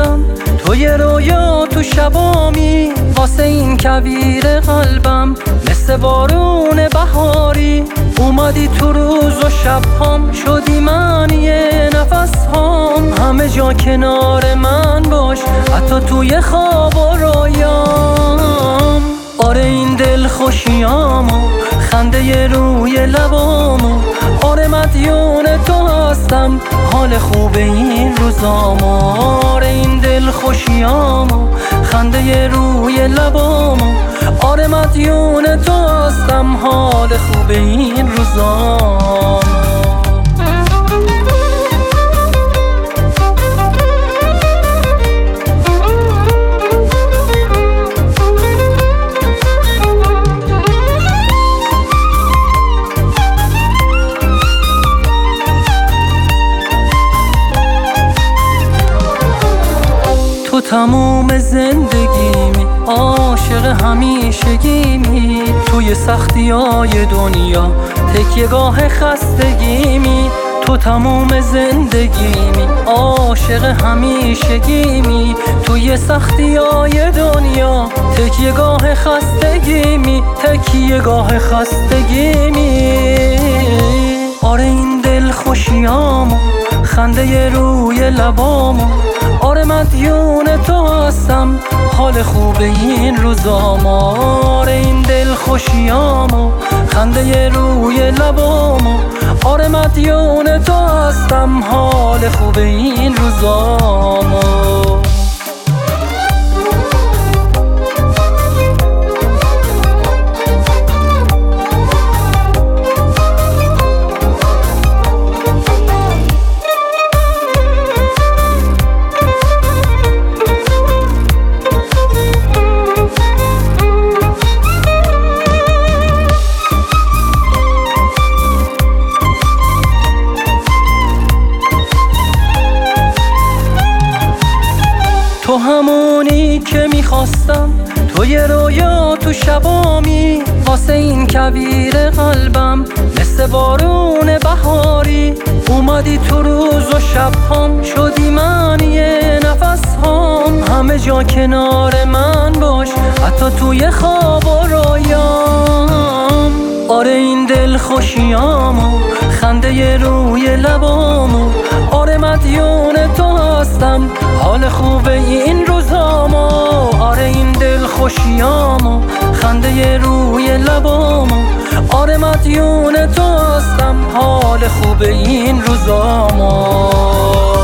میخواستم تو یه رویا تو شبامی، واسه این کویر قلبم مثل بارون بهاری. اومدی تو روز و شبهام، شدی معنی نفسهام. همه جا کنار من باش، حتی توی خواب و رویام. آره این دل خوشیامو، خنده روی لبامو، آره مدیون تو هستم، حال خوب این روزامو. آره این دل خوشیامو، خنده روی لبامو، آره مدیون تو هستم، حال خوب این روزامو. تو تموم زندگیمی، عاشق همیشگیمی. توی سختیای دنیا تکیه‌گاه خستگیمی. تو تموم زندگیمی، عاشق همیشگیمی. توی سختیای دنیا تکیه‌گاه خستگیمی، تکیه‌گاه خستگیمی. آره این دل خوشیامو، خنده روی لبامو، آره مدیون تو هستم، حال خوب این روزامو. آره این دل خوشیامو، خنده روی لبامو، آره مدیون تو هستم، حال خوب این روزامو. تو همونی که میخواستم، تو یه رویا تو شبامی، واسه این کویر قلبم مثل بارون بهاری. اومدی تو روز و شبهام، شدی معنی نفسهام. همه جا کنار من باش، حتی توی خواب و رویام. آره این دل خوشیامو، خنده روی لبامو، آره مدیون تو هستم، حال خوب این روزامو. آره این دل خوشیامو، خنده روی لبامو، آره مدیون تو هستم، حال خوب این روزامو.